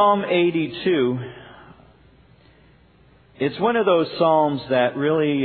Psalm 82, it's one of those psalms that really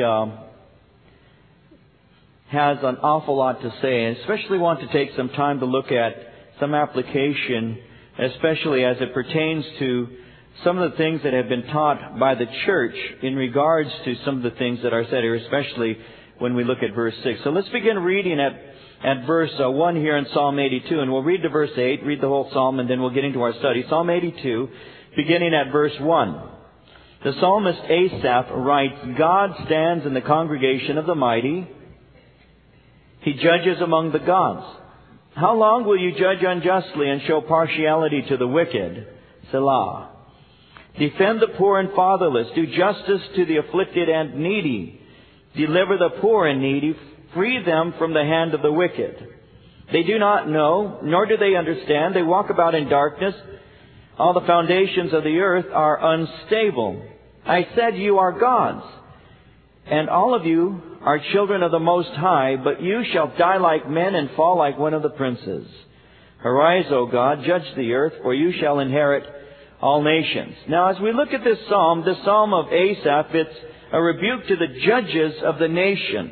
has an awful lot to say, and especially want to take some time to look at some application, especially as it pertains to some of the things that have been taught by the church in regards to some of the things that are said here, especially when we look at verse 6. So let's begin reading at verse 1 here in Psalm 82, and we'll read to verse 8, read the whole psalm, and then we'll get into our study. Psalm 82, beginning at verse 1. The psalmist Asaph writes, God stands in the congregation of the mighty. He judges among the gods. How long will you judge unjustly and show partiality to the wicked? Selah. Defend the poor and fatherless. Do justice to the afflicted and needy. Deliver the poor and needy. Free them from the hand of the wicked. They do not know, nor do they understand. They walk about in darkness. All the foundations of the earth are unstable. I said, you are gods, and all of you are children of the Most High, but you shall die like men and fall like one of the princes. Arise, O God, judge the earth, for you shall inherit all nations. Now, as we look at this psalm of Asaph, it's a rebuke to the judges of the nation.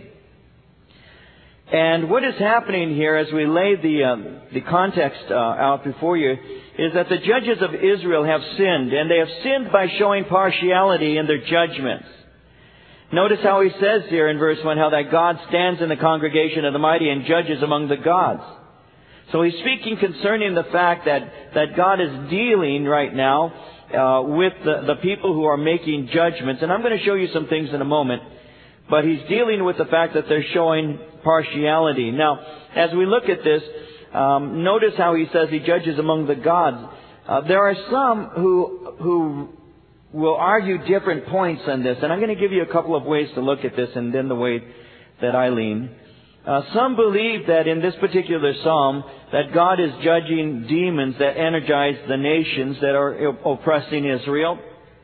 And what is happening here, as we lay the context out before you, is that the judges of Israel have sinned, and they have sinned by showing partiality in their judgments. Notice how he says here in verse 1, how that God stands in the congregation of the mighty and judges among the gods. So he's speaking concerning the fact that God is dealing right now with the people who are making judgments. And I'm going to show you some things in a moment. But he's dealing with the fact that they're showing partiality. Now, as we look at this, notice how he says he judges among the gods. There are some who will argue different points on this, and I'm going to give you a couple of ways to look at this, and then the way that I lean. Some believe that in this particular psalm that God is judging demons that energize the nations that are oppressing Israel.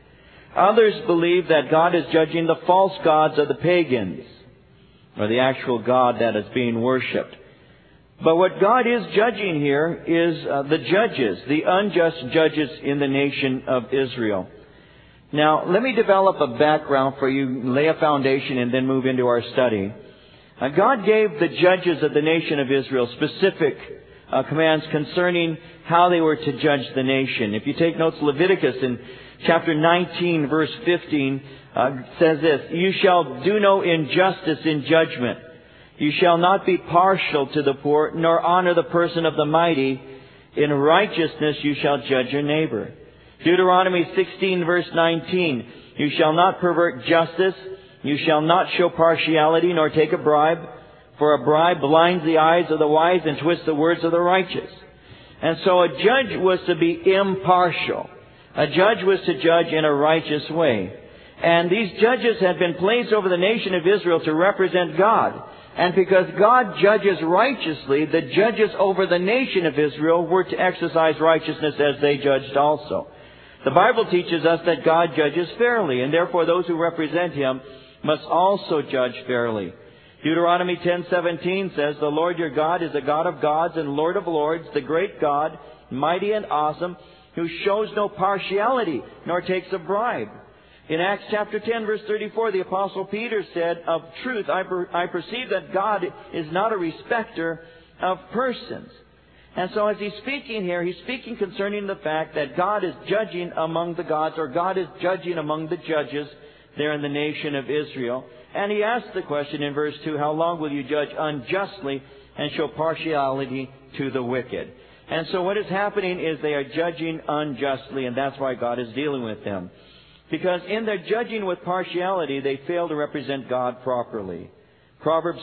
Others believe that God is judging the false gods of the pagans, or the actual God that is being worshipped. But what God is judging here is the judges, the unjust judges in the nation of Israel. Now, let me develop a background for you, lay a foundation, and then move into our study. God gave the judges of the nation of Israel specific commands concerning how they were to judge the nation. If you take notes, Leviticus in chapter 19, verse 15, says this, you shall do no injustice in judgment. You shall not be partial to the poor, nor honor the person of the mighty. In righteousness you shall judge your neighbor. Deuteronomy 16, verse 19, you shall not pervert justice. You shall not show partiality, nor take a bribe. For a bribe blinds the eyes of the wise and twists the words of the righteous. And so a judge was to be impartial. A judge was to judge in a righteous way. And these judges had been placed over the nation of Israel to represent God. And because God judges righteously, the judges over the nation of Israel were to exercise righteousness as they judged also. The Bible teaches us that God judges fairly, and therefore those who represent Him must also judge fairly. Deuteronomy 10:17 says, the Lord your God is a God of gods and Lord of lords, the great God, mighty and awesome, who shows no partiality, nor takes a bribe. In Acts chapter 10, verse 34, the Apostle Peter said, of truth, I perceive that God is not a respecter of persons. And so as he's speaking here, he's speaking concerning the fact that God is judging among the gods, or God is judging among the judges there in the nation of Israel. And he asks the question in verse 2, how long will you judge unjustly and show partiality to the wicked? And so what is happening is they are judging unjustly, and that's why God is dealing with them. Because in their judging with partiality, they fail to represent God properly. Proverbs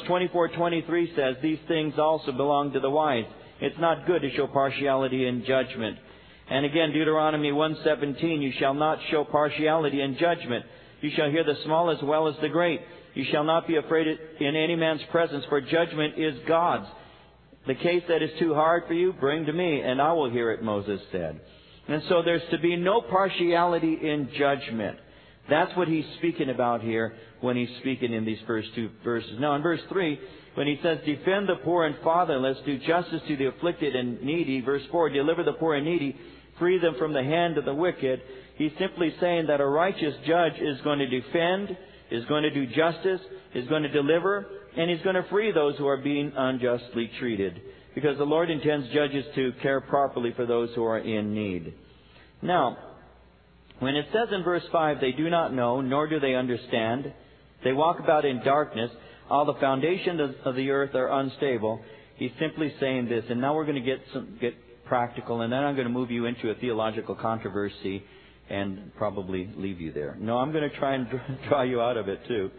24:23 says, these things also belong to the wise. It's not good to show partiality in judgment. And again, Deuteronomy 1:17, you shall not show partiality in judgment. You shall hear the small as well as the great. You shall not be afraid in any man's presence, for judgment is God's. The case that is too hard for you, bring to me, and I will hear it, Moses said. And so there's to be no partiality in judgment. That's what he's speaking about here when he's speaking in these first two verses. Now in verse 3, when he says, defend the poor and fatherless, do justice to the afflicted and needy. Verse 4, deliver the poor and needy, free them from the hand of the wicked. He's simply saying that a righteous judge is going to defend, is going to do justice, is going to deliver, and He's going to free those who are being unjustly treated. Because the Lord intends judges to care properly for those who are in need. Now, when it says in verse 5, they do not know, nor do they understand, they walk about in darkness, all the foundations of the earth are unstable. He's simply saying this, and now we're going to get practical, and then I'm going to move you into a theological controversy and probably leave you there. No, I'm going to try and draw you out of it too.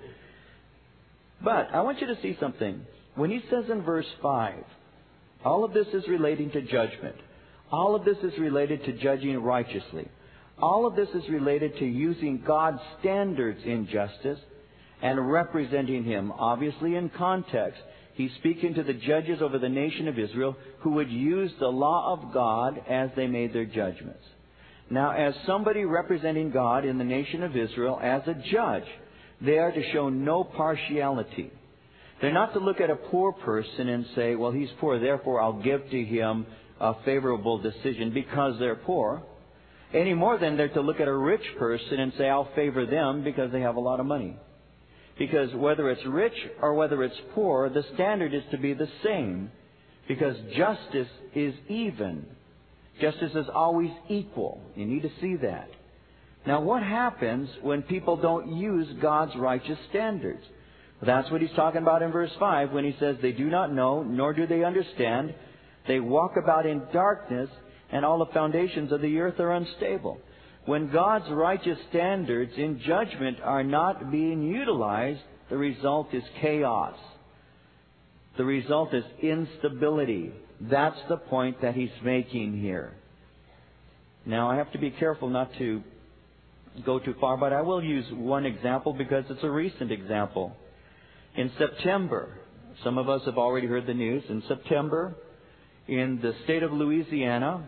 But I want you to see something. When he says in verse 5, all of this is relating to judgment. All of this is related to judging righteously. All of this is related to using God's standards in justice and representing Him. Obviously, in context, He's speaking to the judges over the nation of Israel who would use the law of God as they made their judgments. Now, as somebody representing God in the nation of Israel, as a judge, they are to show no partiality. They're not to look at a poor person and say, well, he's poor, therefore I'll give to him a favorable decision because they're poor. Any more than they're to look at a rich person and say, I'll favor them because they have a lot of money. Because whether it's rich or whether it's poor, the standard is to be the same. Because justice is even. Justice is always equal. You need to see that. Now, what happens when people don't use God's righteous standards? That's what he's talking about in verse 5 when he says, they do not know, nor do they understand. They walk about in darkness, and all the foundations of the earth are unstable. When God's righteous standards in judgment are not being utilized, the result is chaos. The result is instability. That's the point that he's making here. Now, I have to be careful not to go too far, but I will use one example because it's a recent example. In September, some of us have already heard the news, in September, in the state of Louisiana,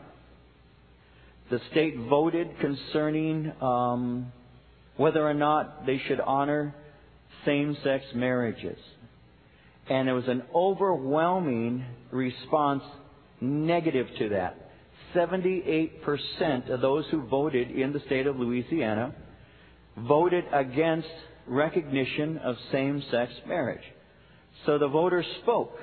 the state voted concerning whether or not they should honor same-sex marriages. And there was an overwhelming response negative to that. 78% of those who voted in the state of Louisiana voted against recognition of same-sex marriage. So the voters spoke.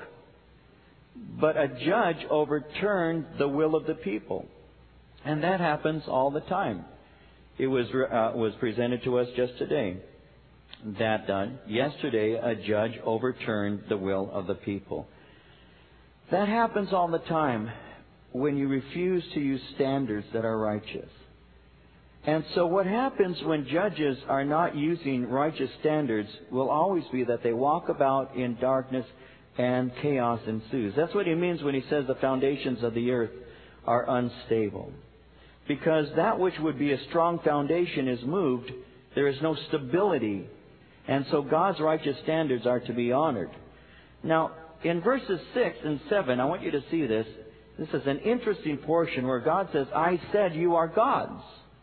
But a judge overturned the will of the people. And that happens all the time. It was presented to us just today that yesterday a judge overturned the will of the people. That happens all the time when you refuse to use standards that are righteous. And so what happens when judges are not using righteous standards will always be that they walk about in darkness and chaos ensues. That's what he means when he says the foundations of the earth are unstable. Because that which would be a strong foundation is moved, there is no stability. And so God's righteous standards are to be honored. Now, in verses 6 and 7, I want you to see this. This is an interesting portion where God says, I said you are gods.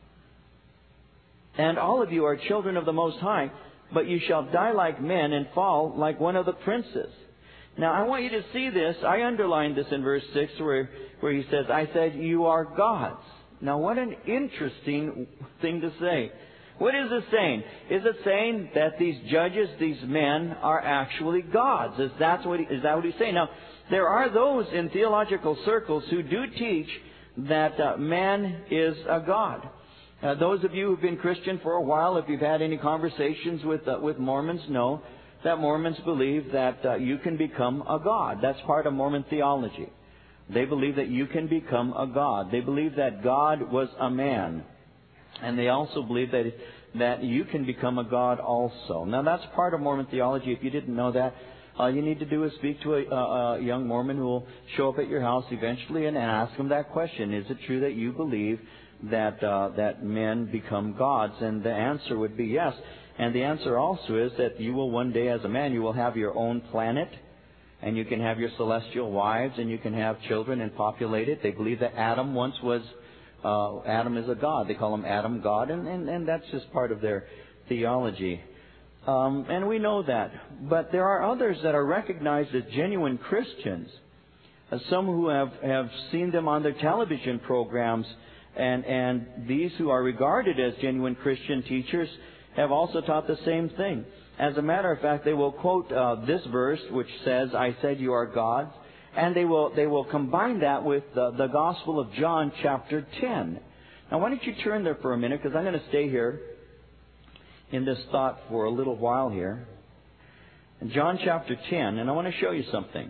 And all of you are children of the Most High, but you shall die like men and fall like one of the princes. Now, I want you to see this. I underlined this in verse 6 where he says, I said you are gods. Now, what an interesting thing to say. What is it saying? Is it saying that these judges, these men, are actually gods? Is that what he's saying? Now, there are those in theological circles who do teach that man is a god. Those of you who've been Christian for a while, if you've had any conversations with Mormons, know that Mormons believe that you can become a god. That's part of Mormon theology. They believe that you can become a god. They believe that God was a man. And they also believe that you can become a god also. Now, that's part of Mormon theology. If you didn't know that, all you need to do is speak to a young Mormon who will show up at your house eventually and ask him that question. Is it true that you believe that men become gods? And the answer would be yes. And the answer also is that you will one day, as a man, you will have your own planet, and you can have your celestial wives, and you can have children and populate it. They believe that Adam once was, Adam is a god. They call him Adam God, and that's just part of their theology. And we know that. But there are others that are recognized as genuine Christians. Some who have seen them on their television programs And these who are regarded as genuine Christian teachers have also taught the same thing. As a matter of fact, they will quote this verse which says, I said you are gods, and they will combine that with the Gospel of John chapter 10. Now why don't you turn there for a minute, because I'm going to stay here in this thought for a little while here. In John chapter 10, and I want to show you something.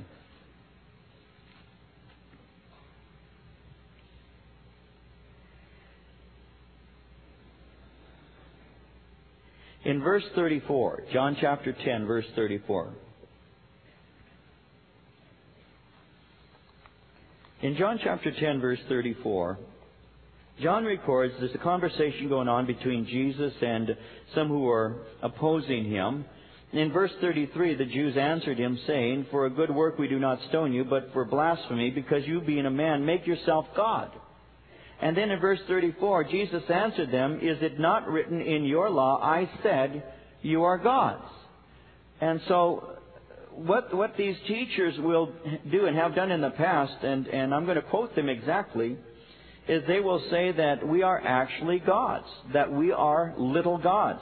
In verse 34, John chapter 10, verse 34. In John chapter 10, verse 34, John records there's a conversation going on between Jesus and some who are opposing him. In verse 33, the Jews answered him, saying, For a good work we do not stone you, but for blasphemy, because you being a man make yourself God. And then in verse 34, Jesus answered them, Is it not written in your law, I said, you are gods? And so what these teachers will do and have done in the past, and I'm going to quote them exactly, is they will say that we are actually gods, that we are little gods.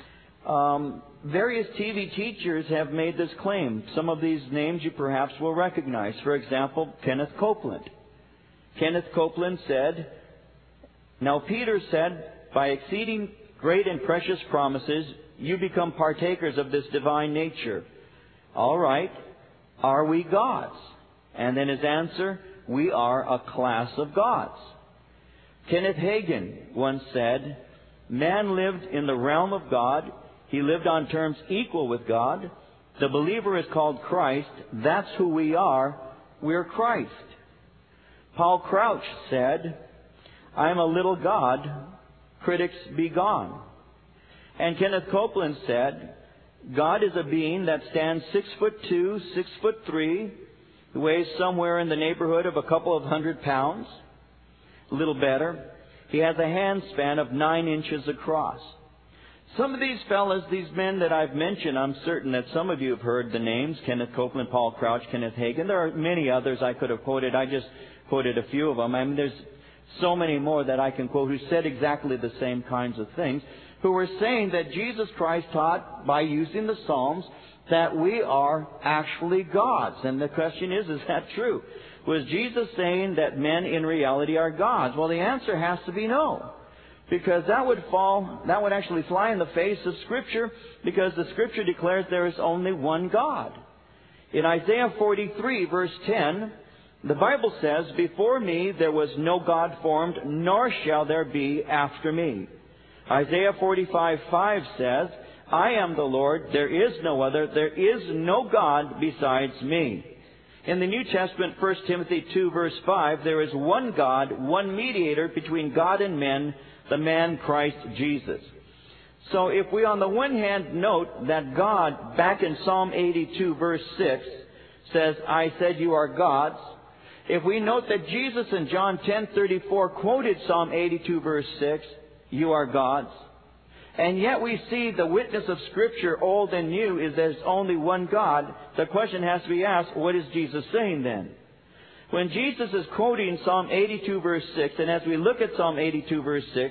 Various TV teachers have made this claim. Some of these names you perhaps will recognize. For example, Kenneth Copeland. Kenneth Copeland said, Now Peter said, by exceeding great and precious promises, you become partakers of this divine nature. All right, are we gods? And then his answer, we are a class of gods. Kenneth Hagin once said, Man lived in the realm of God. He lived on terms equal with God. The believer is called Christ. That's who we are. We're Christ. Paul Crouch said, I am a little God. Critics be gone. And Kenneth Copeland said, God is a being that stands 6'2", 6'3", weighs somewhere in the neighborhood of a couple of 100 pounds. A little better. He has a hand span of 9 inches across. Some of these fellas, these men that I've mentioned, I'm certain that some of you have heard the names, Kenneth Copeland, Paul Crouch, Kenneth Hagin. There are many others I could have quoted. I just quoted a few of them. I mean, there's so many more that I can quote who said exactly the same kinds of things, who were saying that Jesus Christ taught by using the Psalms that we are actually gods. And the question is that true? Was Jesus saying that men in reality are gods? Well, the answer has to be no. Because that would actually fly in the face of Scripture, because the Scripture declares there is only one God. In Isaiah 43, verse 10, the Bible says, Before me there was no God formed, nor shall there be after me. Isaiah 45:5 says, I am the Lord, there is no other, there is no God besides me. In the New Testament, 1 Timothy 2, verse 5, there is one God, one mediator between God and men, the man Christ Jesus. So if we on the one hand note that God, back in Psalm 82, verse 6, says, I said you are gods. If we note that Jesus in John 10:34 quoted Psalm 82, verse 6, you are gods. And yet we see the witness of Scripture, old and new, is there's only one God. The question has to be asked, what is Jesus saying then? When Jesus is quoting Psalm 82, verse 6, and as we look at Psalm 82, verse 6,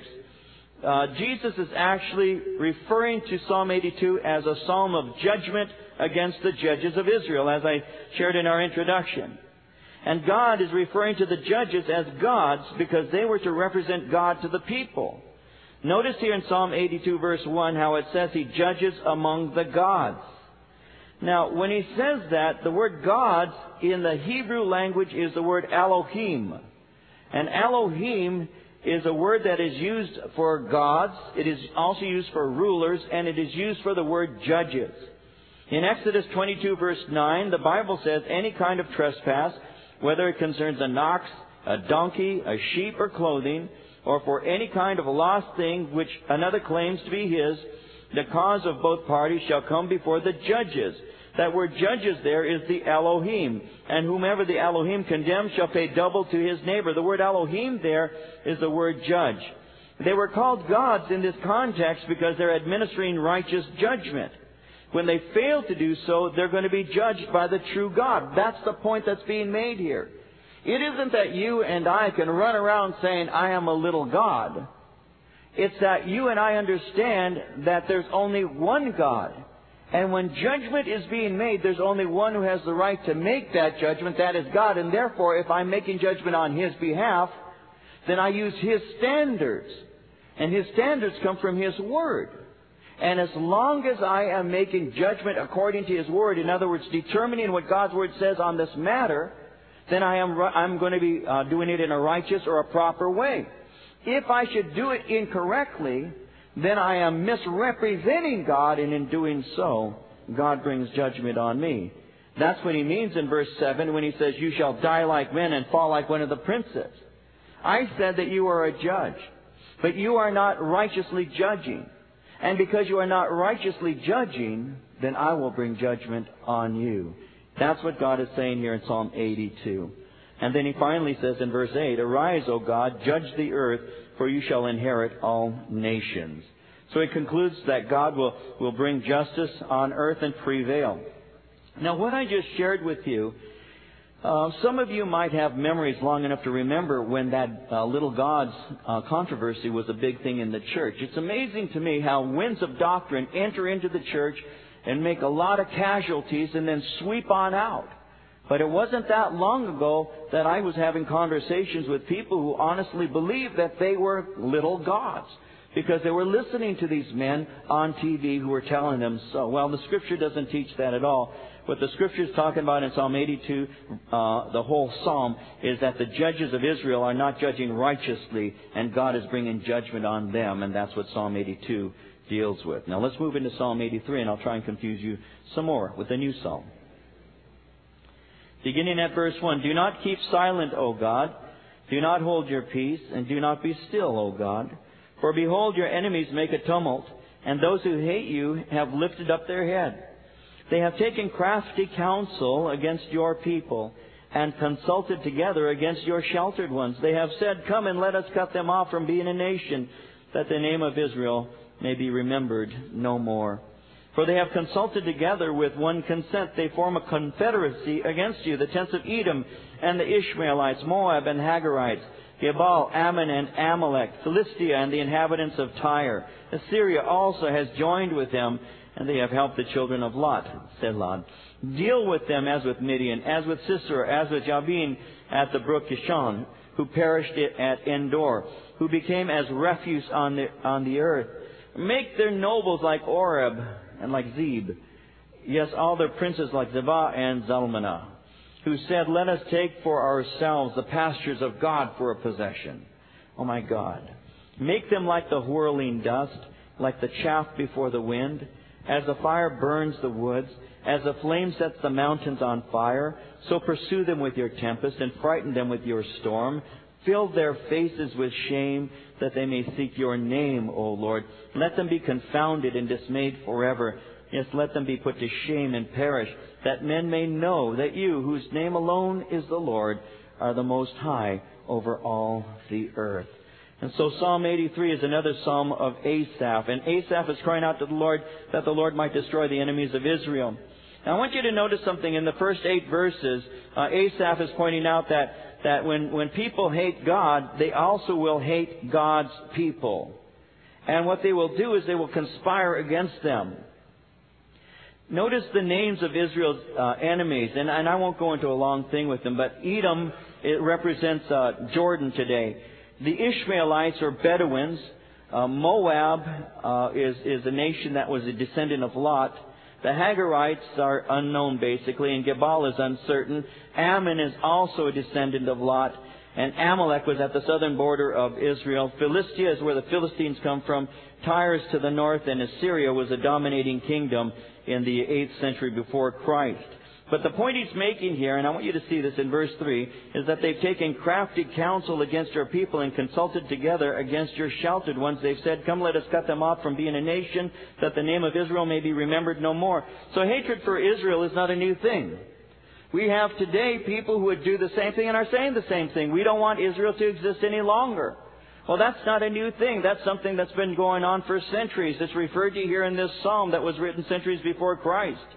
Jesus is actually referring to Psalm 82 as a psalm of judgment against the judges of Israel, as I shared in our introduction. And God is referring to the judges as gods because they were to represent God to the people. Notice here in Psalm 82, verse 1, how it says He judges among the gods. Now, when He says that, the word gods in the Hebrew language is the word Elohim. And Elohim is a word that is used for gods. It is also used for rulers, and it is used for the word judges. In Exodus 22, verse 9, the Bible says any kind of trespass, whether it concerns an ox, a donkey, a sheep, or clothing, or for any kind of lost thing which another claims to be his, the cause of both parties shall come before the judges. That word judges there is the Elohim. And whomever the Elohim condemns shall pay double to his neighbor. The word Elohim there is the word judge. They were called gods in this context because they're administering righteous judgment. When they fail to do so, they're going to be judged by the true God. That's the point that's being made here. It isn't that you and I can run around saying, I am a little God. It's that you and I understand that there's only one God. And when judgment is being made, there's only one who has the right to make that judgment. That is God. And therefore, if I'm making judgment on His behalf, then I use His standards. And His standards come from His Word. And as long as I am making judgment according to His Word, in other words, determining what God's Word says on this matter, then I'm going to be doing it in a righteous or a proper way. If I should do it incorrectly, then I am misrepresenting God, and in doing so, God brings judgment on me. That's what He means in verse 7 when He says, you shall die like men and fall like one of the princes. I said that you are a judge, but you are not righteously judging. And because you are not righteously judging, then I will bring judgment on you. That's what God is saying here in Psalm 82. And then He finally says in verse 8, arise, O God, judge the earth, for you shall inherit all nations. So He concludes that God will bring justice on earth and prevail. Now, what I just shared with you, some of you might have memories long enough to remember when that little gods controversy was a big thing in the church. It's amazing to me how winds of doctrine enter into the church and make a lot of casualties and then sweep on out. But it wasn't that long ago that I was having conversations with people who honestly believed that they were little gods, because they were listening to these men on TV who were telling them so. Well, the Scripture doesn't teach that at all. What the Scripture is talking about in Psalm 82, the whole Psalm, is that the judges of Israel are not judging righteously, and God is bringing judgment on them, and that's what Psalm 82 deals with. Now let's move into Psalm 83, and I'll try and confuse you some more with the new Psalm. Beginning at verse 1, do not keep silent, O God. Do not hold your peace, and do not be still, O God. For behold, your enemies make a tumult, and those who hate you have lifted up their head. They have taken crafty counsel against your people, and consulted together against your sheltered ones. They have said, come and let us cut them off from being a nation, that the name of Israel may be remembered no more. For they have consulted together with one consent. They form a confederacy against you, the tents of Edom and the Ishmaelites, Moab and Hagarites, Gebal, Ammon and Amalek, Philistia and the inhabitants of Tyre. Assyria also has joined with them, and they have helped the children of Lot, Selah. Deal with them as with Midian, as with Sisera, as with Jabin at the brook Kishon, who perished at Endor, who became as refuse on the earth. Make their nobles like Oreb and like Zeb. Yes, all their princes like Zebah and Zalmunna, who said, let us take for ourselves the pastures of God for a possession. Oh my God. Make them like the whirling dust, like the chaff before the wind. As the fire burns the woods, as the flame sets the mountains on fire, so pursue them with your tempest and frighten them with your storm. Fill their faces with shame, that they may seek your name, O Lord. Let them be confounded and dismayed forever. Yes, let them be put to shame and perish, that men may know that you, whose name alone is the Lord, are the Most High over all the earth. And so Psalm 83 is another psalm of Asaph. And Asaph is crying out to the Lord that the Lord might destroy the enemies of Israel. Now I want you to notice something. In the first 8 verses, Asaph is pointing out that when people hate God, they also will hate God's people. And what they will do is they will conspire against them. Notice the names of Israel's enemies. And I won't go into a long thing with them, but Edom, it represents Jordan today. The Ishmaelites or Bedouins. Moab is a nation that was a descendant of Lot. The Hagarites are unknown, basically, and Gebal is uncertain. Ammon is also a descendant of Lot, and Amalek was at the southern border of Israel. Philistia is where the Philistines come from. Tyre is to the north, and Assyria was a dominating kingdom in the 8th century before Christ. But the point he's making here, and I want you to see this in verse 3, is that they've taken crafty counsel against your people and consulted together against your sheltered ones. They've said, come, let us cut them off from being a nation, that the name of Israel may be remembered no more. So hatred for Israel is not a new thing. We have today people who would do the same thing and are saying the same thing. We don't want Israel to exist any longer. Well, that's not a new thing. That's something that's been going on for centuries. It's referred to here in this psalm that was written centuries before Christ.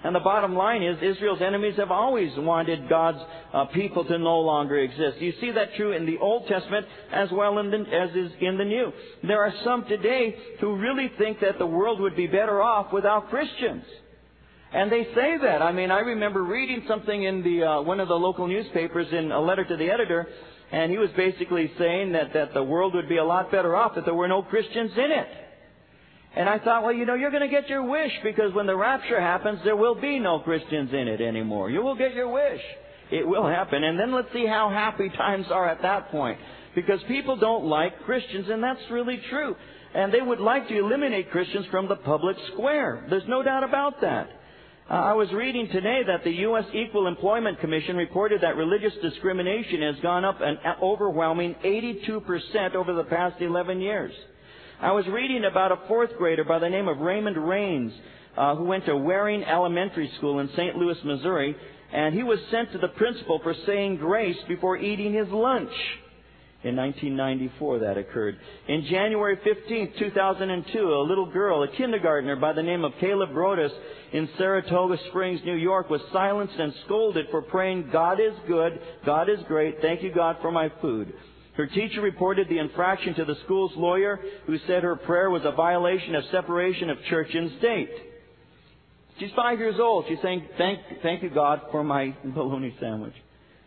And the bottom line is, Israel's enemies have always wanted God's people to no longer exist. You see that true in the Old Testament as well as is in the New. There are some today who really think that the world would be better off without Christians. And they say that. I mean, I remember reading something in one of the local newspapers in a letter to the editor, and he was basically saying that the world would be a lot better off if there were no Christians in it. And I thought, well, you're going to get your wish, because when the rapture happens, there will be no Christians in it anymore. You will get your wish. It will happen. And then let's see how happy times are at that point. Because people don't like Christians, and that's really true. And they would like to eliminate Christians from the public square. There's no doubt about that. I was reading today that the U.S. Equal Employment Commission reported that religious discrimination has gone up an overwhelming 82% over the past 11 years. I was reading about a fourth grader by the name of Raymond Raines, who went to Waring Elementary School in St. Louis, Missouri, and he was sent to the principal for saying grace before eating his lunch. In 1994 that occurred. In January 15, 2002, a little girl, a kindergartner by the name of Caleb Brodus in Saratoga Springs, New York, was silenced and scolded for praying, "God is good, God is great, thank you God for my food." Her teacher reported the infraction to the school's lawyer, who said her prayer was a violation of separation of church and state. She's 5 years old. She's saying, thank you God for my bologna sandwich.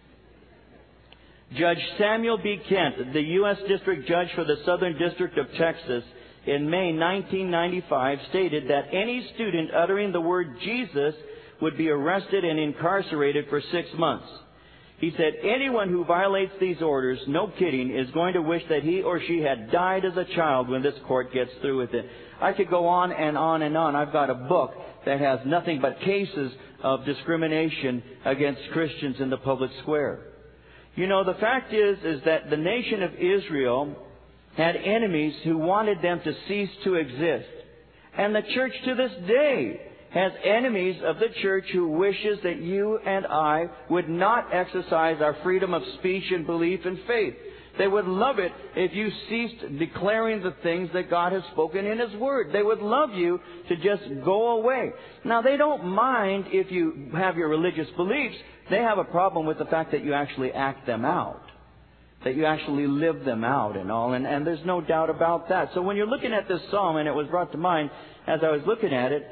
Judge Samuel B. Kent, the U.S. District Judge for the Southern District of Texas, in May 1995 stated that any student uttering the word Jesus would be arrested and incarcerated for 6 months. He said, anyone who violates these orders, no kidding, is going to wish that he or she had died as a child when this court gets through with it. I could go on and on and on. I've got a book that has nothing but cases of discrimination against Christians in the public square. You know, the fact is that the nation of Israel had enemies who wanted them to cease to exist. And the church to this day has enemies of the church who wishes that you and I would not exercise our freedom of speech and belief and faith. They would love it if you ceased declaring the things that God has spoken in His Word. They would love you to just go away. Now, they don't mind if you have your religious beliefs. They have a problem with the fact that you actually act them out, that you actually live them out and all, and there's no doubt about that. So when you're looking at this psalm, and it was brought to mind as I was looking at it,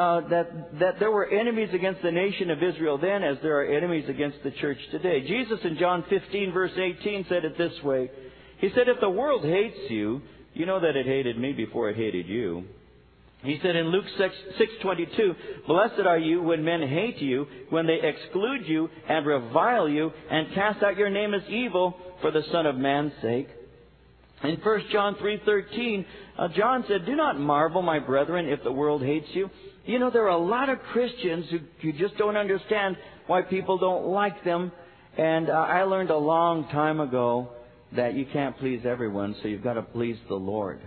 that there were enemies against the nation of Israel then as there are enemies against the church today. Jesus in John 15 verse 18 said it this way. He said, if the world hates you, you know that it hated me before it hated you. He said in Luke 6:22, blessed are you when men hate you, when they exclude you and revile you and cast out your name as evil for the Son of Man's sake. In 1 John 3:13, John said, do not marvel, my brethren, if the world hates you. You know, there are a lot of Christians who just don't understand why people don't like them. And I learned a long time ago that you can't please everyone, so you've got to please the Lord.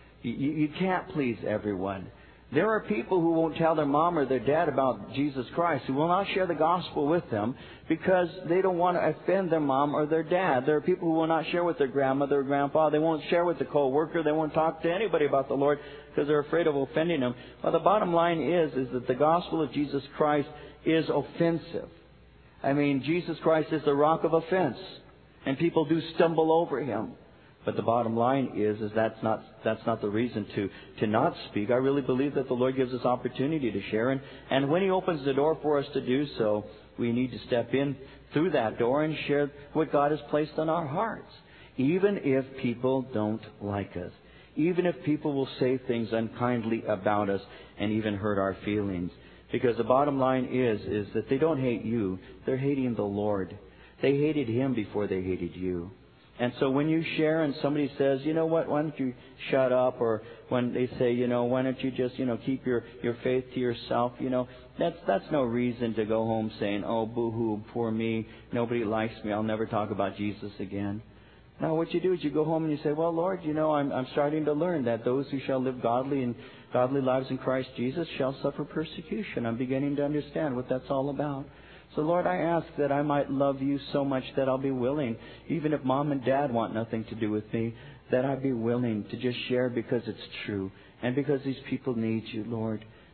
You can't please everyone. There are people who won't tell their mom or their dad about Jesus Christ, who will not share the gospel with them because they don't want to offend their mom or their dad. There are people who will not share with their grandmother or grandpa. They won't share with the co-worker. They won't talk to anybody about the Lord because they're afraid of offending them. Well, the bottom line is that the gospel of Jesus Christ is offensive. I mean, Jesus Christ is the rock of offense, and people do stumble over Him. But the bottom line is that's not the reason to not speak. I really believe that the Lord gives us opportunity to share. And when He opens the door for us to do so, we need to step in through that door and share what God has placed on our hearts. Even if people don't like us. Even if people will say things unkindly about us and even hurt our feelings. Because the bottom line is that they don't hate you. They're hating the Lord. They hated Him before they hated you. And so when you share and somebody says, you know what, why don't you shut up? Or when they say, why don't you just, keep your faith to yourself? That's no reason to go home saying, oh, boo-hoo, poor me. Nobody likes me. I'll never talk about Jesus again. No, what you do is you go home and you say, well, Lord, I'm starting to learn that those who shall live godly lives in Christ Jesus shall suffer persecution. I'm beginning to understand what that's all about. So, Lord, I ask that I might love You so much that I'll be willing, even if Mom and Dad want nothing to do with me, that I'd be willing to just share because it's true and because these people need You, Lord.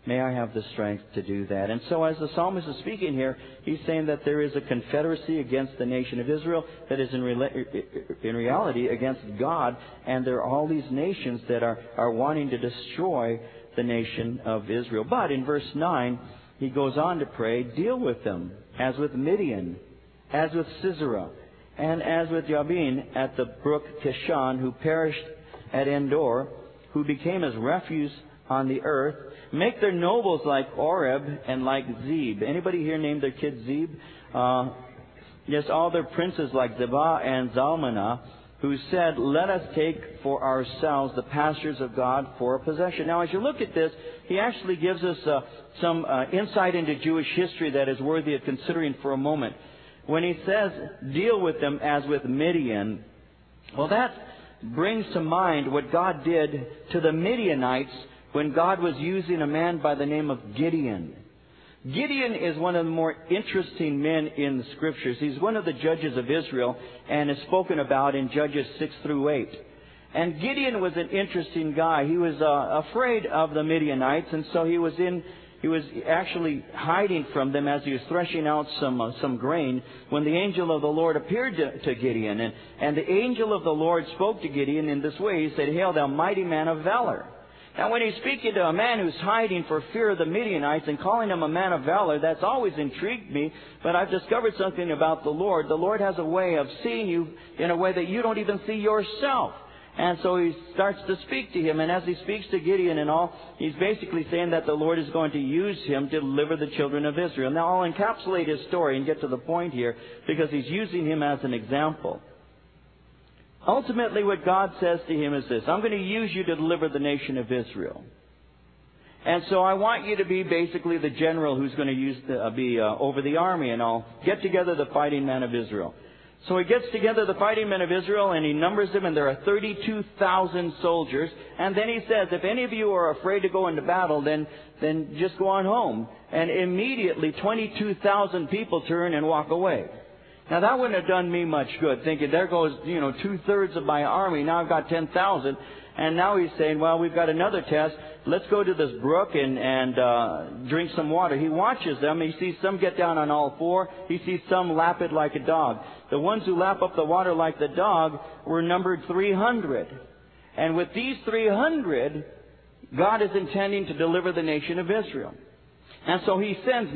May I have the strength to do that. And so as the psalmist is speaking here, he's saying that there is a confederacy against the nation of Israel that is in reality against God. And there are all these nations that are wanting to destroy the nation of Israel. But in verse 9, he goes on to pray, deal with them, as with Midian, as with Sisera, and as with Jabin at the brook Kishon, who perished at Endor, who became as refuse on the earth. Make their nobles like Oreb and like Zeb. Anybody here named their kid Zeb? Yes, all their princes like Zebah and Zalmunna, who said, let us take for ourselves the pastures of God for a possession. Now, as you look at this, he actually gives us some insight into Jewish history that is worthy of considering for a moment. When he says, deal with them as with Midian, well, that brings to mind what God did to the Midianites when God was using a man by the name of Gideon. Gideon is one of the more interesting men in the Scriptures. He's one of the judges of Israel and is spoken about in Judges 6 through 8. And Gideon was an interesting guy. He was afraid of the Midianites, and so he was actually hiding from them as he was threshing out some grain when the angel of the Lord appeared to Gideon. And the angel of the Lord spoke to Gideon in this way. He said, hail, thou mighty man of valor. Now, when he's speaking to a man who's hiding for fear of the Midianites and calling him a man of valor, that's always intrigued me. But I've discovered something about the Lord. The Lord has a way of seeing you in a way that you don't even see yourself. And so he starts to speak to him. And as he speaks to Gideon and all, he's basically saying that the Lord is going to use him to deliver the children of Israel. Now, I'll encapsulate his story and get to the point here because he's using him as an example. Ultimately, what God says to him is this: I'm going to use you to deliver the nation of Israel. And so I want you to be basically the general who's going to be over the army, and I'll get together the fighting men of Israel. So he gets together the fighting men of Israel, and he numbers them, and there are 32,000 soldiers. And then he says, if any of you are afraid to go into battle, then just go on home. And immediately 22,000 people turn and walk away. Now, that wouldn't have done me much good, thinking, there goes, 2/3 of my army. Now I've got 10,000. And now he's saying, well, we've got another test. Let's go to this brook and drink some water. He watches them. He sees some get down on all four. He sees some lap it like a dog. The ones who lap up the water like the dog were numbered 300. And with these 300, God is intending to deliver the nation of Israel. And so he sends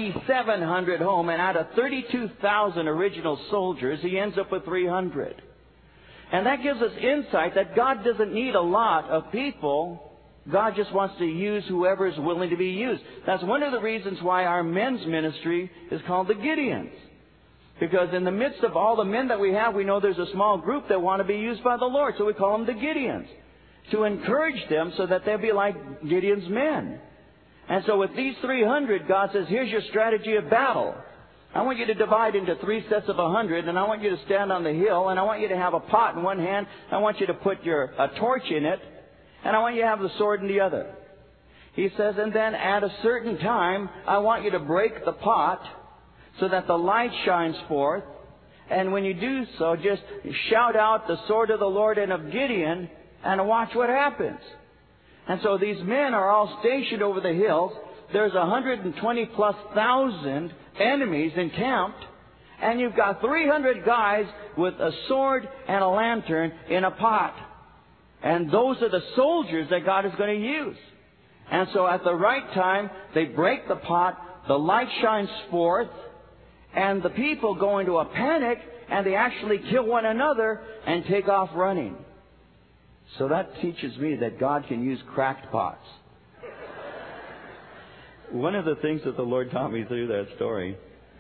9,700 home, and out of 32,000 original soldiers, he ends up with 300. And that gives us insight that God doesn't need a lot of people. God just wants to use whoever is willing to be used. That's one of the reasons why our men's ministry is called the Gideons. Because in the midst of all the men that we have, we know there's a small group that want to be used by the Lord. So we call them the Gideons, to encourage them so that they'll be like Gideon's men. And so with these 300, God says, here's your strategy of battle. I want you to divide into 3 sets of 100, and I want you to stand on the hill, and I want you to have a pot in one hand. I want you to put a torch in it, and I want you to have the sword in the other. He says, and then at a certain time, I want you to break the pot so that the light shines forth. And when you do so, just shout out the sword of the Lord and of Gideon, and watch what happens. And so these men are all stationed over the hills. There's 120,000+ enemies encamped. And you've got 300 guys with a sword and a lantern in a pot. And those are the soldiers that God is going to use. And so at the right time, they break the pot, the light shines forth, and the people go into a panic, and they actually kill one another and take off running. So that teaches me that God can use cracked pots. One of the things that the Lord taught me through that story,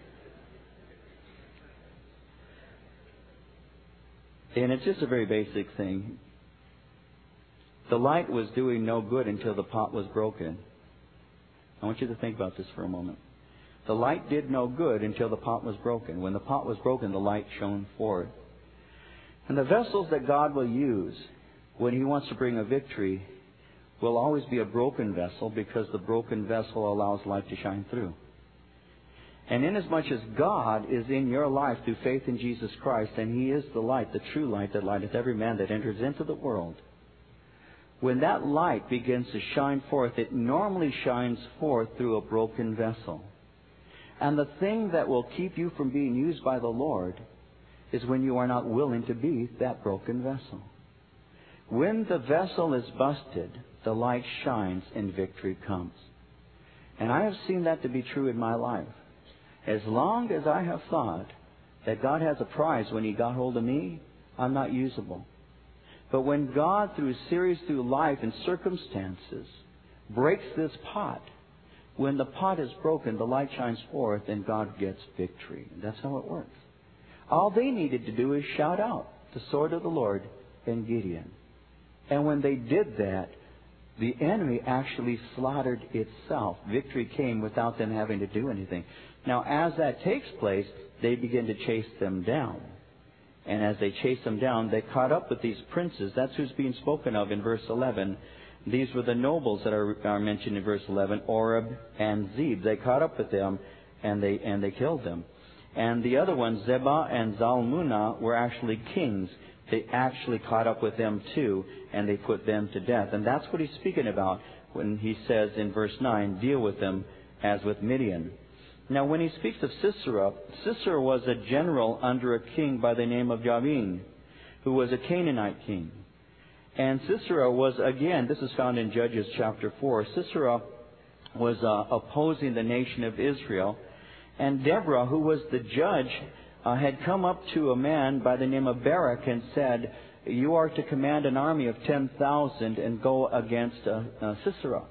and it's just a very basic thing. The light was doing no good until the pot was broken. I want you to think about this for a moment. The light did no good until the pot was broken. When the pot was broken, the light shone forward. And the vessels that God will use when He wants to bring a victory will always be a broken vessel, because the broken vessel allows light to shine through. And inasmuch as God is in your life through faith in Jesus Christ, and He is the light, the true light that lighteth every man that enters into the world, when that light begins to shine forth, it normally shines forth through a broken vessel. And the thing that will keep you from being used by the Lord is when you are not willing to be that broken vessel. When the vessel is busted, the light shines and victory comes. And I have seen that to be true in my life. As long as I have thought that God has a prize when He got hold of me, I'm not usable. But when God, through series through life and circumstances, breaks this pot, when the pot is broken, the light shines forth and God gets victory. That's how it works. All they needed to do is shout out the sword of the Lord and Gideon. And when they did that, the enemy actually slaughtered itself. Victory came without them having to do anything. Now, as that takes place, they begin to chase them down. And as they chased them down, they caught up with these princes. That's who's being spoken of in verse 11. These were the nobles that are mentioned in verse 11, Oreb and Zeb. They caught up with them, and they killed them. And the other ones, Zebah and Zalmunna, were actually kings. They actually caught up with them too, and they put them to death. And that's what he's speaking about when he says in verse 9, deal with them as with Midian. Now, when he speaks of Sisera, Sisera was a general under a king by the name of Jabin, who was a Canaanite king. And Sisera was, again, this is found in Judges chapter 4, Sisera was opposing the nation of Israel. And Deborah, who was the judge, had come up to a man by the name of Barak and said, you are to command an army of 10,000 and go against Sisera.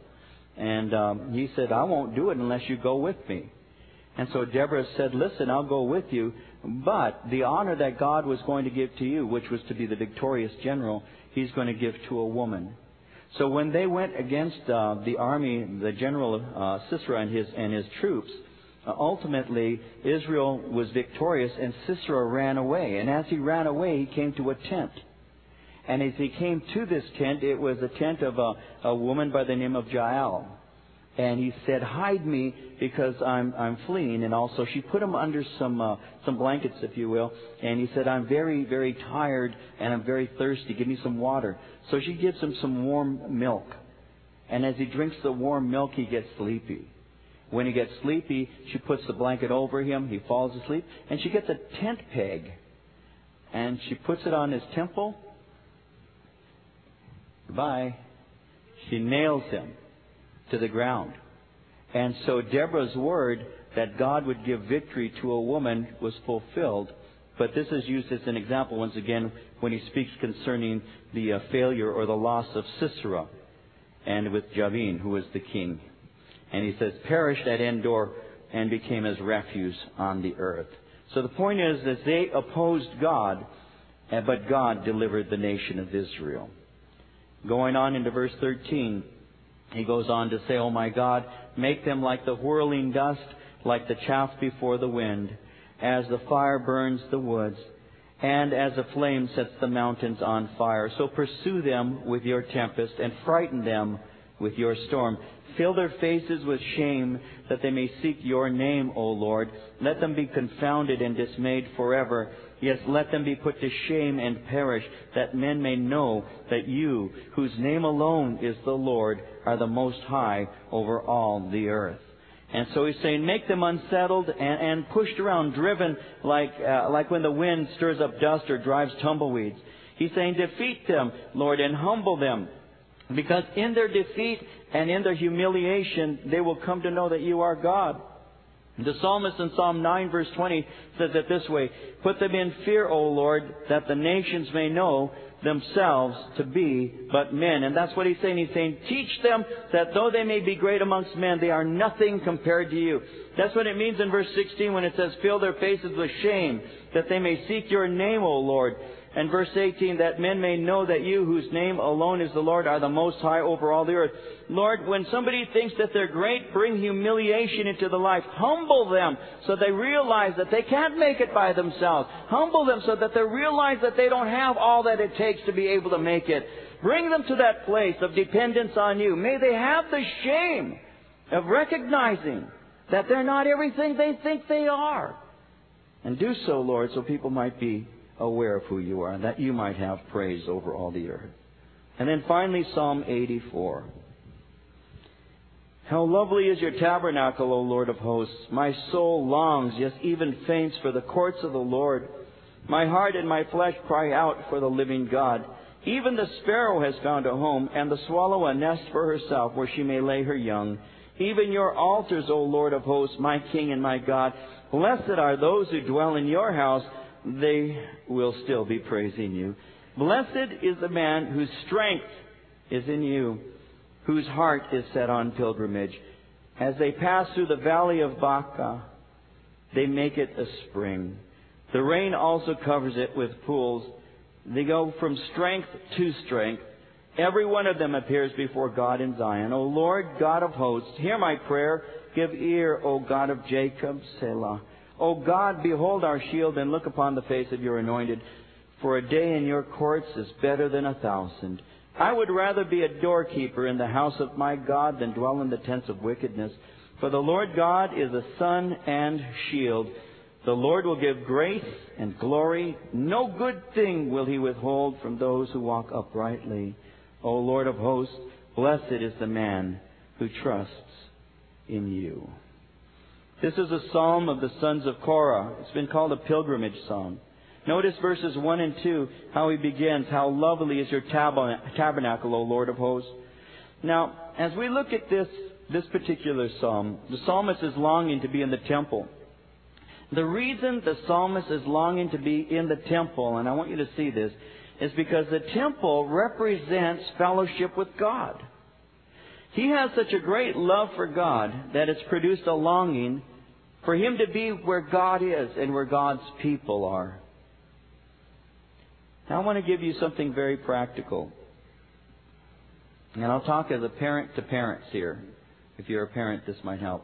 And he said, I won't do it unless you go with me. And so Deborah said, listen, I'll go with you, but the honor that God was going to give to you, which was to be the victorious general, He's going to give to a woman. So when they went against the army, the general Sisera and his troops, ultimately Israel was victorious and Sisera ran away. And as he ran away, he came to a tent. And as he came to this tent, it was a tent of a woman by the name of Jael. And he said, hide me because I'm fleeing. And also she put him under some blankets, if you will. And he said, I'm very, very tired and I'm very thirsty. Give me some water. So she gives him some warm milk. And as he drinks the warm milk, he gets sleepy. When he gets sleepy, she puts the blanket over him. He falls asleep. And she gets a tent peg. And she puts it on his temple. Goodbye. She nails him to the ground. And so Deborah's word that God would give victory to a woman was fulfilled. But this is used as an example once again when he speaks concerning the failure or the loss of Sisera and with Jabin, who was the king. And he says, perished at Endor and became as refuse on the earth. So the point is that they opposed God, but God delivered the nation of Israel. Going on into verse 13, he goes on to say, oh my God, make them like the whirling dust, like the chaff before the wind, as the fire burns the woods, and as a flame sets the mountains on fire. So pursue them with your tempest, and frighten them with your storm. Fill their faces with shame, that they may seek your name, O Lord. Let them be confounded and dismayed forever. Yes, let them be put to shame and perish, that men may know that you, whose name alone is the Lord, are the Most High over all the earth. And so he's saying, make them unsettled and pushed around, driven like when the wind stirs up dust or drives tumbleweeds. He's saying, defeat them, Lord, and humble them. Because in their defeat and in their humiliation, they will come to know that you are God. The psalmist in Psalm 9 verse 20 says it this way, put them in fear, O Lord, that the nations may know themselves to be but men. And that's what he's saying. He's saying, teach them that though they may be great amongst men, they are nothing compared to you. That's what it means in verse 16 when it says, fill their faces with shame, that they may seek your name, O Lord. And verse 18, that men may know that you, whose name alone is the Lord, are the Most High over all the earth. Lord, when somebody thinks that they're great, bring humiliation into the life. Humble them so they realize that they can't make it by themselves. Humble them so that they realize that they don't have all that it takes to be able to make it. Bring them to that place of dependence on you. May they have the shame of recognizing that they're not everything they think they are. And do so, Lord, so people might be aware of who you are, and that you might have praise over all the earth. And then finally, Psalm 84. How lovely is your tabernacle, O Lord of hosts! My soul longs, yes, even faints for the courts of the Lord. My heart and my flesh cry out for the living God. Even the sparrow has found a home, and the swallow a nest for herself, where she may lay her young. Even your altars, O Lord of hosts, my King and my God. Blessed are those who dwell in your house. They will still be praising you. Blessed is the man whose strength is in you, whose heart is set on pilgrimage. As they pass through the valley of Baca, they make it a spring. The rain also covers it with pools. They go from strength to strength. Every one of them appears before God in Zion. O Lord, God of hosts, hear my prayer. Give ear, O God of Jacob, Selah. O God, behold our shield and look upon the face of your anointed. For a day in your courts is better than 1,000. I would rather be a doorkeeper in the house of my God than dwell in the tents of wickedness. For the Lord God is a sun and shield. The Lord will give grace and glory. No good thing will he withhold from those who walk uprightly. O Lord of hosts, blessed is the man who trusts in you. This is a psalm of the sons of Korah. It's been called a pilgrimage psalm. Notice verses 1 and 2, how he begins, how lovely is your tabernacle, O Lord of hosts. Now, as we look at this particular psalm, the psalmist is longing to be in the temple. The reason the psalmist is longing to be in the temple, and I want you to see this, is because the temple represents fellowship with God. He has such a great love for God that it's produced a longing for him to be where God is and where God's people are. Now I want to give you something very practical. And I'll talk as a parent to parents here. If you're a parent, this might help.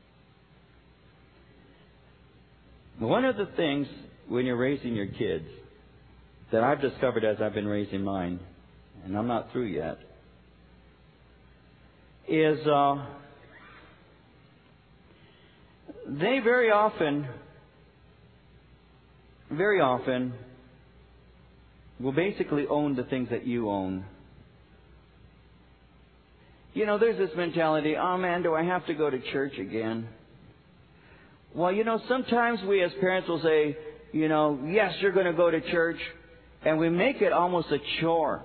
One of the things when you're raising your kids that I've discovered as I've been raising mine, and I'm not through yet, is they very often will basically own the things that you own. You know, there's this mentality, oh man, do I have to go to church again? Well, you know, sometimes we as parents will say, you know, yes, you're going to go to church, and we make it almost a chore.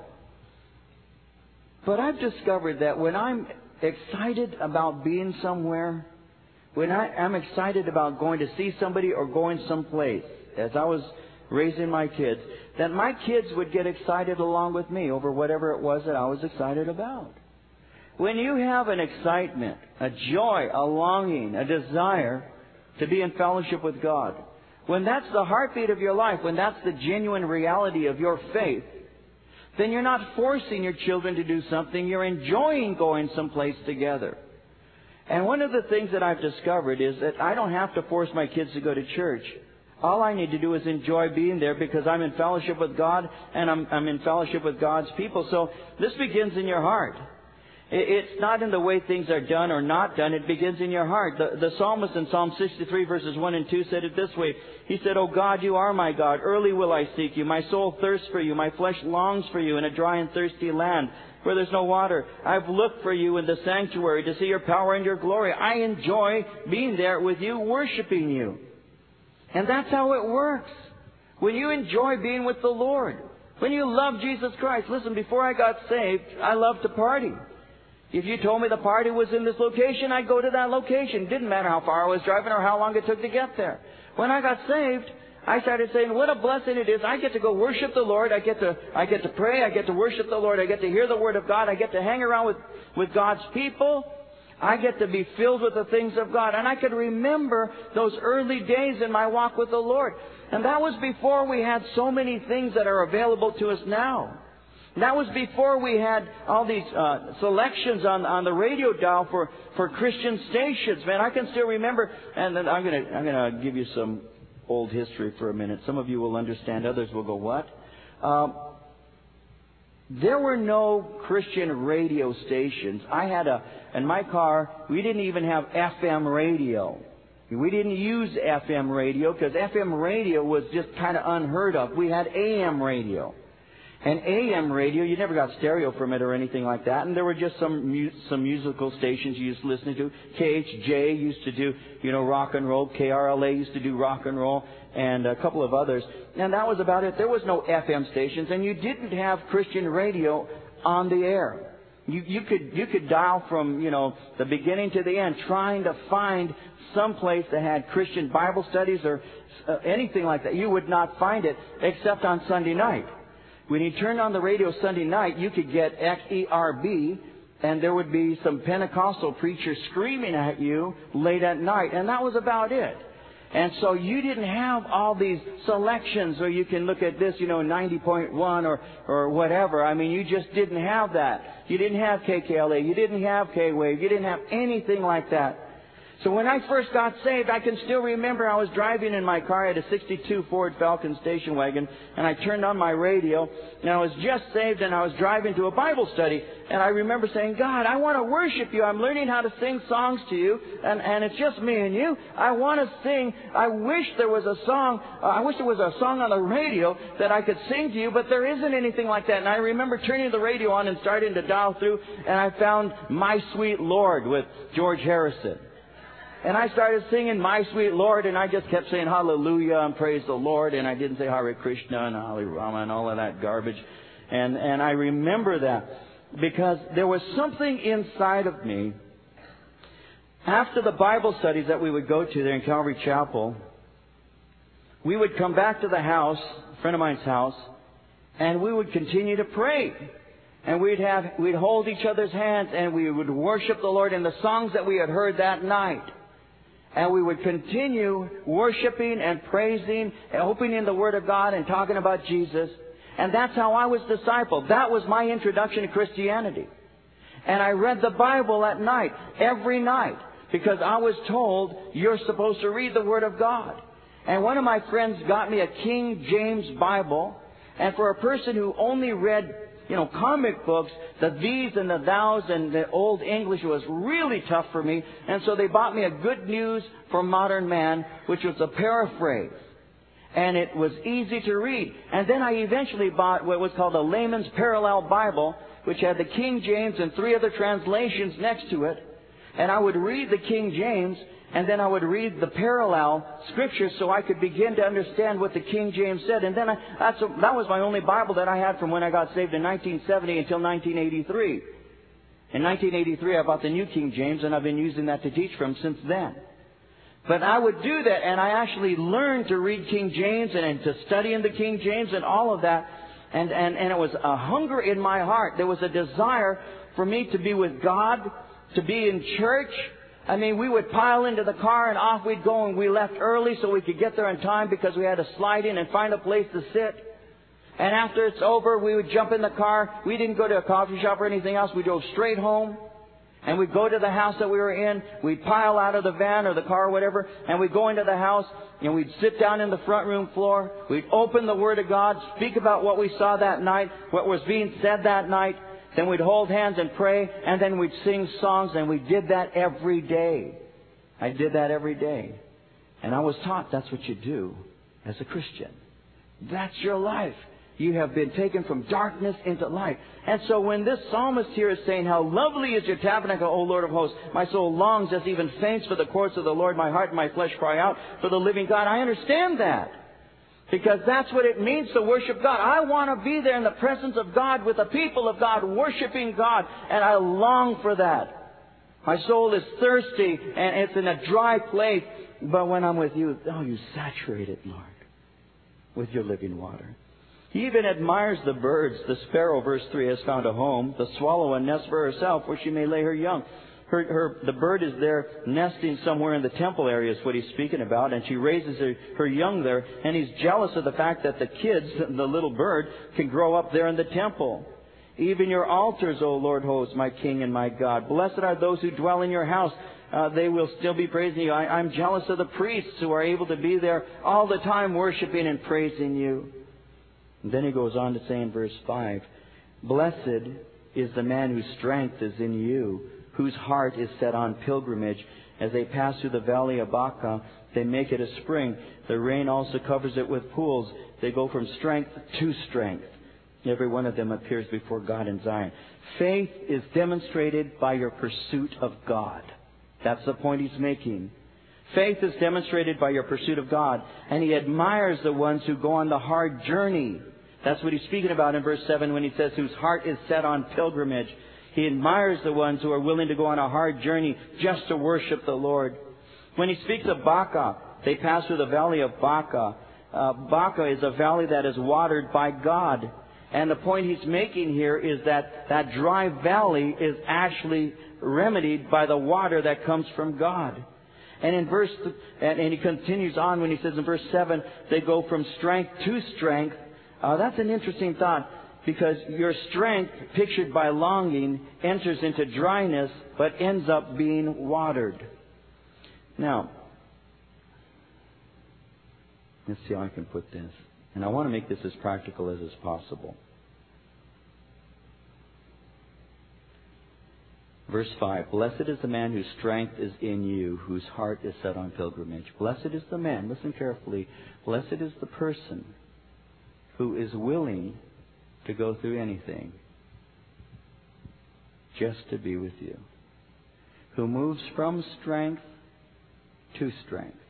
But I've discovered that when I'm excited about being somewhere, when I'm excited about going to see somebody or going someplace, as I was raising my kids, that my kids would get excited along with me over whatever it was that I was excited about. When you have an excitement, a joy, a longing, a desire to be in fellowship with God, when that's the heartbeat of your life, when that's the genuine reality of your faith, then you're not forcing your children to do something. You're enjoying going someplace together. And one of the things that I've discovered is that I don't have to force my kids to go to church. All I need to do is enjoy being there because I'm in fellowship with God and I'm in fellowship with God's people. So this begins in your heart. It's not in the way things are done or not done. It begins in your heart. The psalmist in Psalm 63 verses 1 and 2 said it this way. He said, O God, you are my God. Early will I seek you. My soul thirsts for you. My flesh longs for you in a dry and thirsty land where there's no water. I've looked for you in the sanctuary to see your power and your glory. I enjoy being there with you, worshiping you. And that's how it works. When you enjoy being with the Lord, when you love Jesus Christ. Listen, before I got saved, I loved to party. If you told me the party was in this location, I'd go to that location. It didn't matter how far I was driving or how long it took to get there. When I got saved, I started saying, what a blessing it is. I get to go worship the Lord. I get to pray. I get to worship the Lord. I get to hear the Word of God. I get to hang around with God's people. I get to be filled with the things of God. And I could remember those early days in my walk with the Lord. And that was before we had so many things that are available to us now. That was before we had all these selections on the radio dial for Christian stations. Man, I can still remember. And then I'm gonna give you some old history for a minute. Some of you will understand. Others will go, what? There were no Christian radio stations. In my car, we didn't even have FM radio. We didn't use FM radio because FM radio was just kind of unheard of. We had AM radio. And AM radio, you never got stereo from it or anything like that. And there were just some musical stations you used to listen to. KHJ used to do, rock and roll. KRLA used to do rock and roll. And a couple of others. And that was about it. There was no FM stations. And you didn't have Christian radio on the air. You could dial from, the beginning to the end, trying to find some place that had Christian Bible studies or anything like that. You would not find it except on Sunday night. When you turned on the radio Sunday night, you could get XERB, and there would be some Pentecostal preachers screaming at you late at night, and that was about it. And so you didn't have all these selections where you can look at this, 90.1 or whatever. I mean, you just didn't have that. You didn't have KKLA. You didn't have K-Wave. You didn't have anything like that. So when I first got saved, I can still remember I was driving in my car. I had a 62 Ford Falcon station wagon, and I turned on my radio, and I was just saved, and I was driving to a Bible study. And I remember saying, God, I want to worship you. I'm learning how to sing songs to you, and it's just me and you. I want to sing. I wish there was a song. I wish there was a song on the radio that I could sing to you, but there isn't anything like that. And I remember turning the radio on and starting to dial through, and I found My Sweet Lord with George Harrison. And I started singing My Sweet Lord, and I just kept saying hallelujah and praise the Lord, and I didn't say Hare Krishna and Hare Rama and all of that garbage. And I remember that because there was something inside of me. After the Bible studies that we would go to there in Calvary Chapel, we would come back to the house, a friend of mine's house, and we would continue to pray. And we'd hold each other's hands, and we would worship the Lord in the songs that we had heard that night. And we would continue worshiping and praising and opening the Word of God and talking about Jesus. And that's how I was discipled. That was my introduction to Christianity. And I read the Bible at night, every night, because I was told you're supposed to read the Word of God. And one of my friends got me a King James Bible. And for a person who only read comic books, the these and the thous and the Old English was really tough for me. And so they bought me a Good News for Modern Man, which was a paraphrase. And it was easy to read. And then I eventually bought what was called a Layman's Parallel Bible, which had the King James and 3 other translations next to it. And I would read the King James, and then I would read the parallel scriptures so I could begin to understand what the King James said. And then that was my only Bible that I had from when I got saved in 1970 until 1983. In 1983, I bought the New King James, and I've been using that to teach from since then. But I would do that, and I actually learned to read King James and to study in the King James and all of that. And it was a hunger in my heart. There was a desire for me to be with God, to be in church. I mean, we would pile into the car and off we'd go, and we left early so we could get there in time because we had to slide in and find a place to sit. And after it's over, we would jump in the car. We didn't go to a coffee shop or anything else. We drove straight home. And we'd go to the house that we were in. We'd pile out of the van or the car or whatever. And we'd go into the house and we'd sit down in the front room floor. We'd open the Word of God, speak about what we saw that night, what was being said that night. Then we'd hold hands and pray, and then we'd sing songs, and we did that every day. I did that every day. And I was taught that's what you do as a Christian. That's your life. You have been taken from darkness into light. And so when this psalmist here is saying, how lovely is your tabernacle, O Lord of hosts. My soul longs as even faints for the courts of the Lord. My heart and my flesh cry out for the living God. I understand that. Because that's what it means to worship God. I want to be there in the presence of God with the people of God, worshiping God. And I long for that. My soul is thirsty and it's in a dry place. But when I'm with you, you saturate it, Lord, with your living water. He even admires the birds. The sparrow, verse 3, has found a home. The swallow a nest for herself where she may lay her young. The bird is there nesting somewhere in the temple area is what he's speaking about. And she raises her young there. And he's jealous of the fact that the kids, the little bird, can grow up there in the temple. Even your altars, O Lord hosts, my King and my God. Blessed are those who dwell in your house. They will still be praising you. I'm jealous of the priests who are able to be there all the time worshiping and praising you. And then he goes on to say in verse 5, blessed is the man whose strength is in you, whose heart is set on pilgrimage. As they pass through the valley of Baca, they make it a spring. The rain also covers it with pools. They go from strength to strength. Every one of them appears before God in Zion. Faith is demonstrated by your pursuit of God. That's the point he's making. Faith is demonstrated by your pursuit of God. And he admires the ones who go on the hard journey. That's what he's speaking about in verse 7 when he says, whose heart is set on pilgrimage. He admires the ones who are willing to go on a hard journey just to worship the Lord. When he speaks of Baca, they pass through the valley of Baca. Baca is a valley that is watered by God. And the point he's making here is that that dry valley is actually remedied by the water that comes from God. And and he continues on when he says in verse 7, they go from strength to strength. That's an interesting thought, because your strength, pictured by longing, enters into dryness, but ends up being watered. Now, let's see how I can put this. And I want to make this as practical as is possible. Verse 5, blessed is the man whose strength is in you, whose heart is set on pilgrimage. Blessed is the man, listen carefully, blessed is the person who is willing to go through anything just to be with you. Who moves from strength to strength.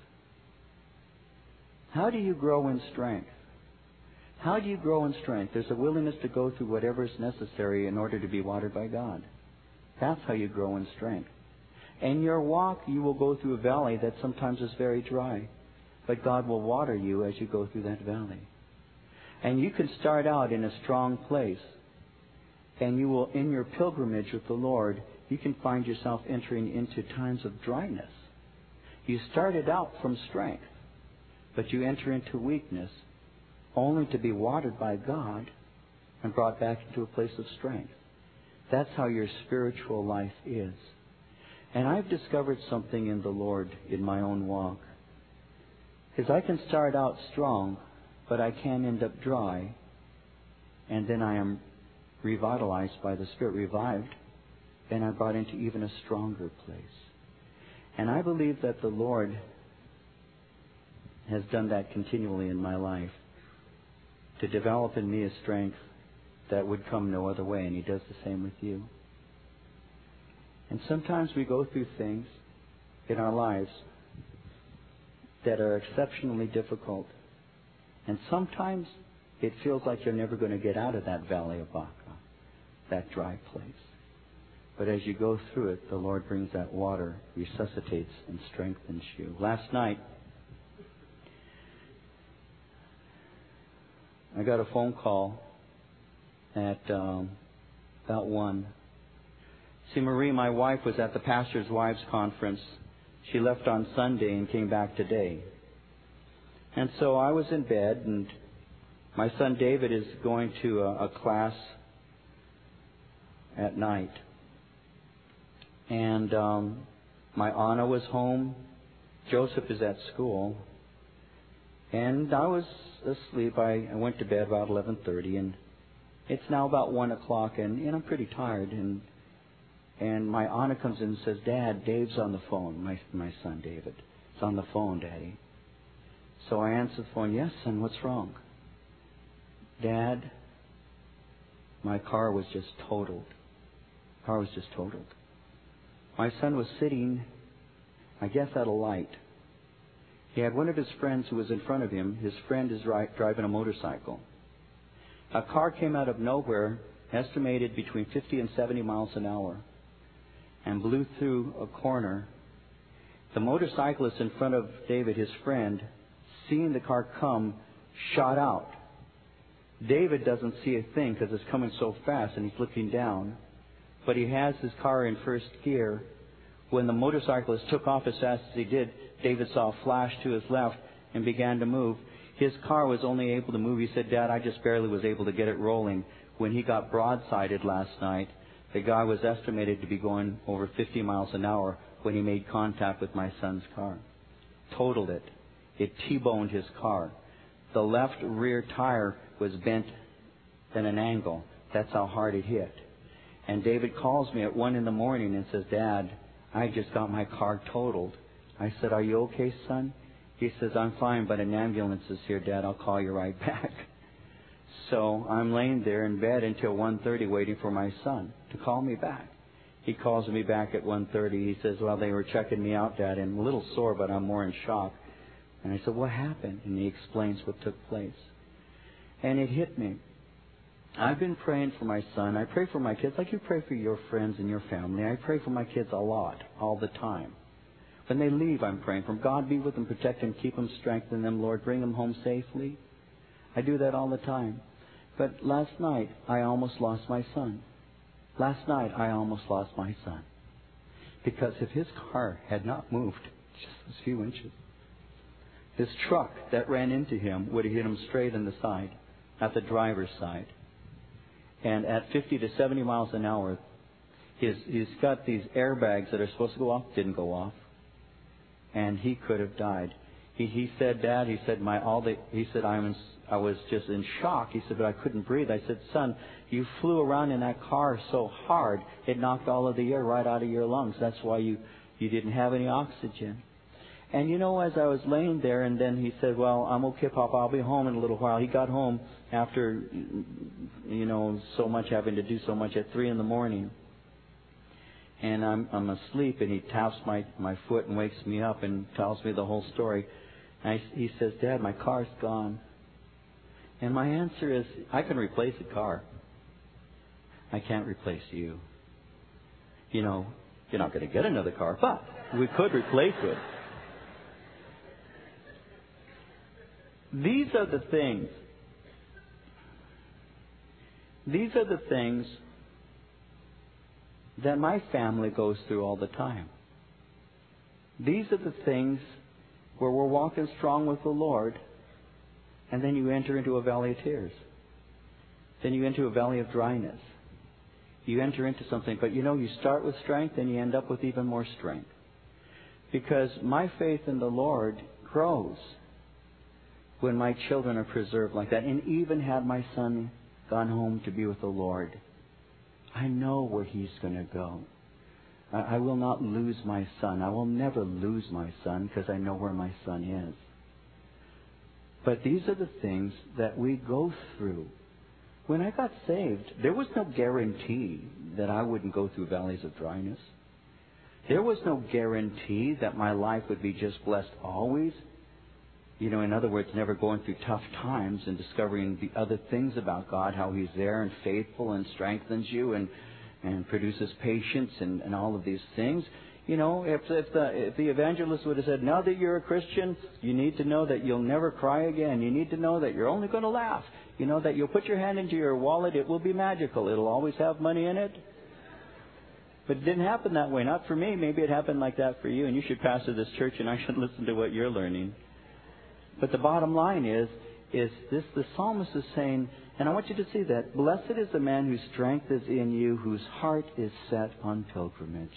How do you grow in strength? How do you grow in strength? There's a willingness to go through whatever is necessary in order to be watered by God. That's how you grow in strength. In your walk, you will go through a valley that sometimes is very dry. But God will water you as you go through that valley. And you can start out in a strong place. And you will, in your pilgrimage with the Lord, you can find yourself entering into times of dryness. You started out from strength, but you enter into weakness, only to be watered by God and brought back into a place of strength. That's how your spiritual life is. And I've discovered something in the Lord in my own walk. Because I can start out strong, but I can end up dry. And then I am revitalized by the Spirit, revived, and I'm brought into even a stronger place. And I believe that the Lord has done that continually in my life, to develop in me a strength that would come no other way, and he does the same with you. And sometimes we go through things in our lives that are exceptionally difficult. And sometimes it feels like you're never going to get out of that valley of Baca, that dry place. But as you go through it, the Lord brings that water, resuscitates and strengthens you. Last night, I got a phone call at about 1. See, Marie, my wife, was at the Pastor's Wives Conference. She left on Sunday and came back today. And so I was in bed, and my son David is going to a class at night. And my Anna was home. Joseph is at school. And I was asleep. I went to bed about 11:30, and it's now about 1 o'clock, and I'm pretty tired. And my Anna comes in and says, Dad, Dave's on the phone. My son David. It's on the phone, Daddy. So I answer the phone. Yes, son, what's wrong? Dad, my car was just totaled. My son was sitting, I guess, at a light. He had one of his friends who was in front of him. His friend is driving a motorcycle. A car came out of nowhere, estimated between 50 and 70 miles an hour, and blew through a corner. The motorcyclist in front of David, his friend, seeing the car come, shot out. David doesn't see a thing because it's coming so fast and he's looking down. But he has his car in first gear. When the motorcyclist took off as fast as he did, David saw a flash to his left and began to move. His car was only able to move. He said, Dad, I just barely was able to get it rolling. When he got broadsided last night, the guy was estimated to be going over 50 miles an hour when he made contact with my son's car. Totaled it. It T-boned his car. The left rear tire was bent at an angle. That's how hard it hit. And David calls me at 1 in the morning and says, Dad, I just got my car totaled. I said, are you okay, son? He says, I'm fine, but an ambulance is here, Dad. I'll call you right back. So I'm laying there in bed until 1:30 waiting for my son to call me back. He calls me back at 1:30. He says, well, they were checking me out, Dad, and I'm a little sore, but I'm more in shock. And I said, what happened? And he explains what took place. And it hit me. I've been praying for my son. I pray for my kids like you pray for your friends and your family. I pray for my kids a lot, all the time. When they leave, I'm praying for them. God be with them, protect them, keep them, strengthen them, Lord. Bring them home safely. I do that all the time. But last night, I almost lost my son. Last night, I almost lost my son. Because if his car had not moved just a few inches, his truck that ran into him would have hit him straight in the side, at the driver's side. And at 50 to 70 miles an hour, he's got these airbags that are supposed to go off, didn't go off. And he could have died. He said, Dad, he said, I was just in shock. He said, but I couldn't breathe. I said, son, you flew around in that car so hard, it knocked all of the air right out of your lungs. That's why you didn't have any oxygen. And you know, as I was laying there, and then he said, well, I'm okay, Papa, I'll be home in a little while. He got home after, so much, having to do so much at 3 a.m. And I'm asleep, and he taps my foot and wakes me up and tells me the whole story. And he says, Dad, my car's gone. And my answer is, I can replace a car. I can't replace you. You're not going to get another car, but we could replace it. These are the things that my family goes through all the time. These are the things where we're walking strong with the Lord, and then you enter into a valley of tears. Then you enter a valley of dryness. You enter into something, but you start with strength and you end up with even more strength. Because my faith in the Lord grows when my children are preserved like that. And even had my son gone home to be with the Lord, I know where he's going to go. I will not lose my son. I will never lose my son because I know where my son is. But these are the things that we go through. When I got saved, there was no guarantee that I wouldn't go through valleys of dryness. There was no guarantee that my life would be just blessed always. In other words, never going through tough times and discovering the other things about God, how He's there and faithful and strengthens you and produces patience and all of these things. If the evangelist would have said, now that you're a Christian, you need to know that you'll never cry again. You need to know that you're only going to laugh. That you'll put your hand into your wallet, it will be magical. It'll always have money in it. But it didn't happen that way. Not for me. Maybe it happened like that for you, and you should pastor this church and I should listen to what you're learning. But the bottom line is this: the psalmist is saying, and I want you to see that, blessed is the man whose strength is in you, whose heart is set on pilgrimage,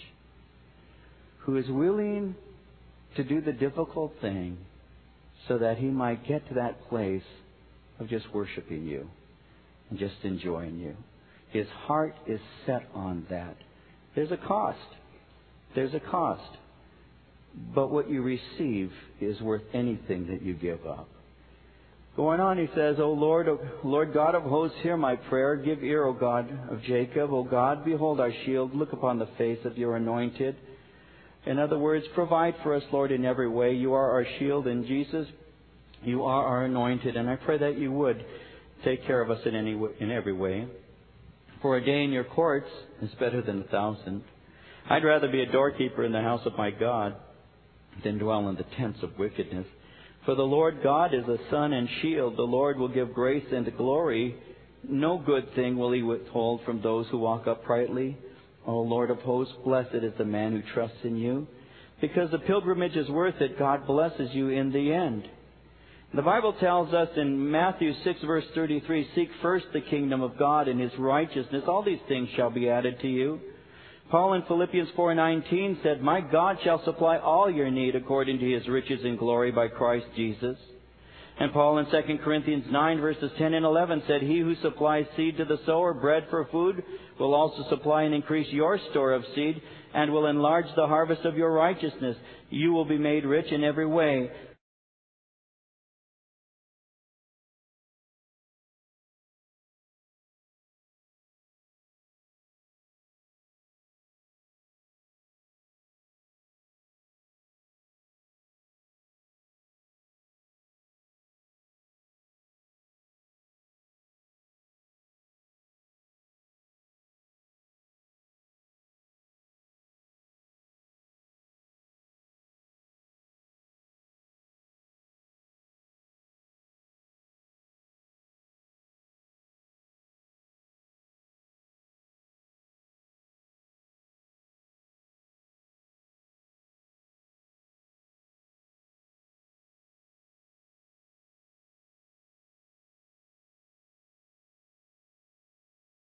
who is willing to do the difficult thing so that he might get to that place of just worshiping you and just enjoying you. His heart is set on that. There's a cost. There's a cost. But what you receive is worth anything that you give up. Going on, he says, O Lord God of hosts, hear my prayer. Give ear, O God of Jacob. O God, behold our shield. Look upon the face of your anointed. In other words, provide for us, Lord, in every way. You are our shield in Jesus. You are our anointed. And I pray that you would take care of us in every way. For a day in your courts is better than 1,000. I'd rather be a doorkeeper in the house of my God than dwell in the tents of wickedness. For the Lord God is a sun and shield. The Lord will give grace and glory. No good thing will He withhold from those who walk uprightly. O Lord of hosts, blessed is the man who trusts in you. Because the pilgrimage is worth it, God blesses you in the end. The Bible tells us in Matthew 6 verse 33, seek first the kingdom of God and His righteousness. All these things shall be added to you. Paul in Philippians 4:19 said, my God shall supply all your need according to His riches in glory by Christ Jesus. And Paul in 2 Corinthians 9 verses 10 and 11 said, he who supplies seed to the sower, bread for food, will also supply and increase your store of seed and will enlarge the harvest of your righteousness. You will be made rich in every way